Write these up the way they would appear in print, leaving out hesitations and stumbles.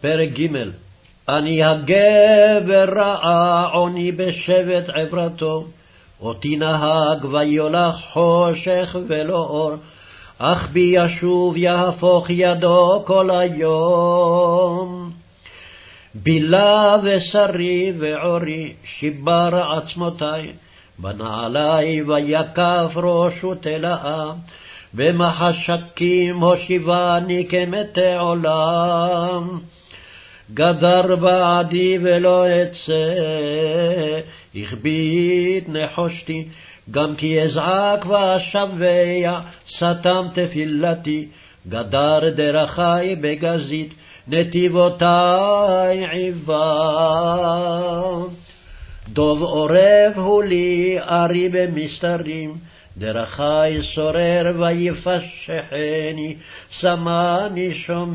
פרק ג' אני הגבר רעה עוני בשבט עברתו, אותי נהג ויולך חושך ולא אור, אך בי ישוב יהפוך ידו כל היום. בילה ושרי ועורי שיבר עצמותי, בנעלי ויקף ראשו תלאה, במחשקים הושיבני כמתי עולם. גדר בעדי ולא אצא, הכבית נחושתי, גם כי אזעק ואשבע, סתם תפילתי. גדר דרכי בגזית, נתיבותי עיבה. דוב עורב הוא לי, ארי במסתרים, דרכי סורר ויפשחני, שמני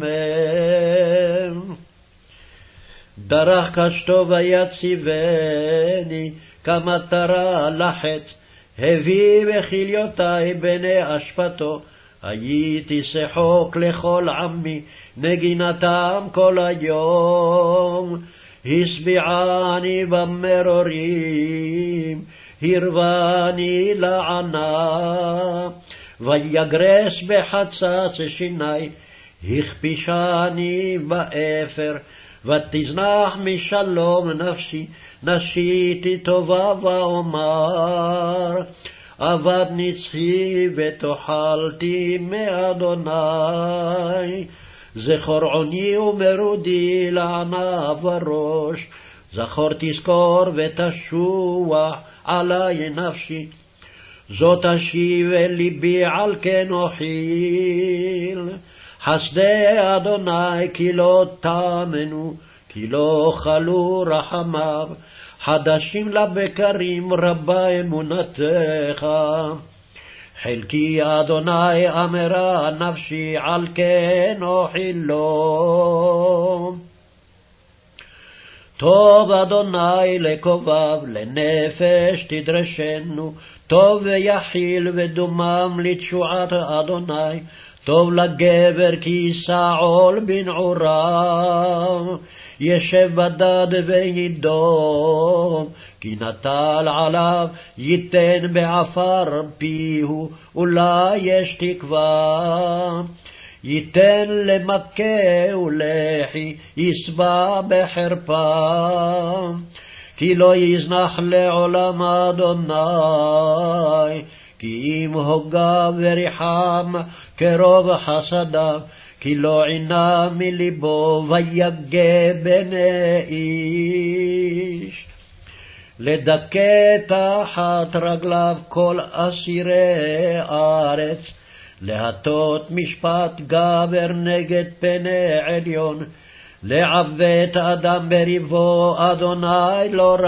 שומם. דרך קשתו ויציבני, כמטרה לחץ, הביא בכליותי בני אשפתו. הייתי שחוק לכל עמי, נגינתם כל היום. השביעני במרורים, הרבני לענה, ויגרס בחצץ שיני, הכפישני באפר, ותזנח משלום נפשי, נשיתי טובה ואומר, עבד נצחי ותאכלתי מאדוני. זכור עוני ומרודי לענב וראש, זכור תזכור ותשוח עלי נפשי. זאת אשיב אל ליבי על כן אוכיל, חסדי אדוני כי לא תאמנו, כי לא חלו רחמיו, חדשים לבקרים רבה אמונתך. חלקי אדוני אמרה נפשי, על כן אוכילו. טוב אדוני לקובב, לנפש תדרשנו, טוב ויחיל ודומם לתשועת אדוני. טוב לגבר כי יישא עול בנעוריו, ישב בדד וידום, כי נטל עליו ייתן בעפר פיהו, אולי יש תקווה. ייתן למכה ולחי, ישבע בחרפה, כי לא יזנח לעולם אדוני. כי אם הוגה וריחם קרוב חסדיו, כי לא עינה מליבו ויגע בני איש. לדכא תחת רגליו כל אסירי ארץ, להטות משפט גבר נגד פני עליון, לעוות אדם בריבו אדוני לא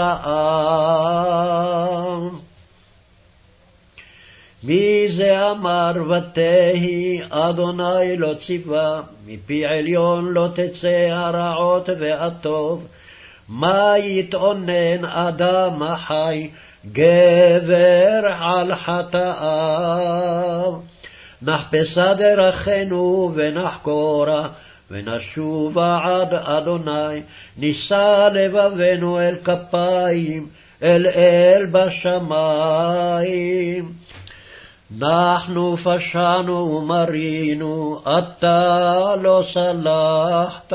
ראה. מי זה אמר ותהי אדוני לא ציווה, מפי עליון לא תצא הרעות והטוב. מה יתאונן אדם החי, גבר על חטאיו. נחפשה דרכנו ונחקורה, ונשובה עד אדוני. נישא לבבנו אל כפיים, אל בשמיים. אנחנו פשענו ומרינו, אתה לא סלחת.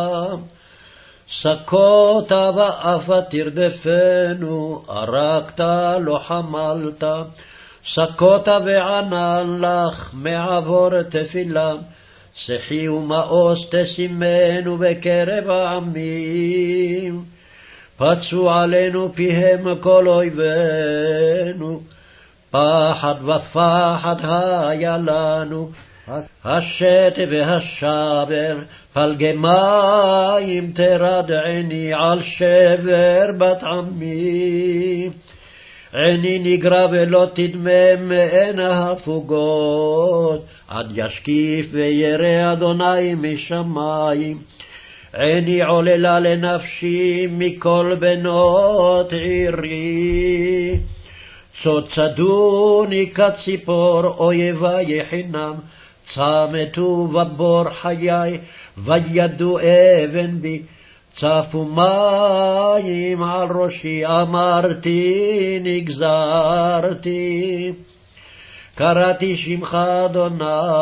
סקות באפה תרדפנו, הרגת לא חמלת. סקות בענן לך, מעבור תפילה. שחי ומאוס תשימנו בקרב העמים. פצו עלינו פיהם כל אויבינו, פחד ופחד היה לנו. השת והשבר, פלגי מים תרדעני, על שבר בת עמי. עיני נגרע ולא תדמם מעין ההפוגות, עד ישקיף וירא אדוני משמיים. עיני עוללה לנפשי מכל בנות עירי. צוצדוני כציפור אויבי חינם, צמתו בבור חיי, וידו אבן בי, צפו מים על ראשי, אמרתי נגזרתי. קראתי שמך אדוני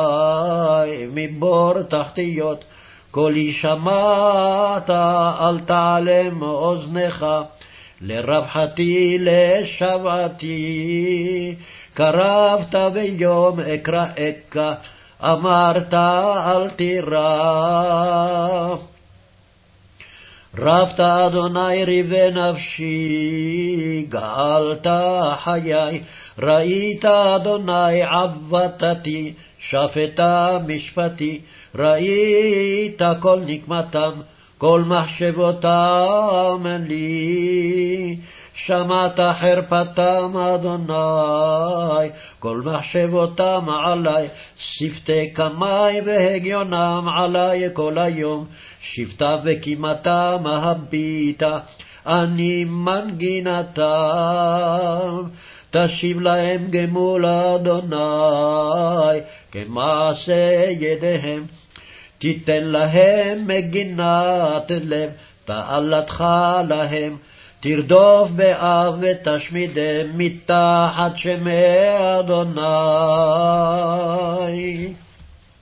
מבור תחתיות, קולי שמעת אל תעלם אוזנך, לרווחתי לשבעתי. קרבת ביום אקראך, אמרת אל תירא. רבת אדוני ריבי נפשי, גאלת חיי. ראית אדוני עבדתי, שפטה משפטי. ראית כל נקמתם, כל מחשבותם לי. שמעת חרפתם אדוני, כל מחשבותם עלי. שפתי קמי והגיונם עלי כל היום, שבטם וקימתם הביטה, אני מנגינתם. תשיב להם גמול אדוני, כמעשה ידיהם. תיתן להם מגינת לב, תעלתך להם. תרדוף באב ותשמידם מתחת שמי אדוני.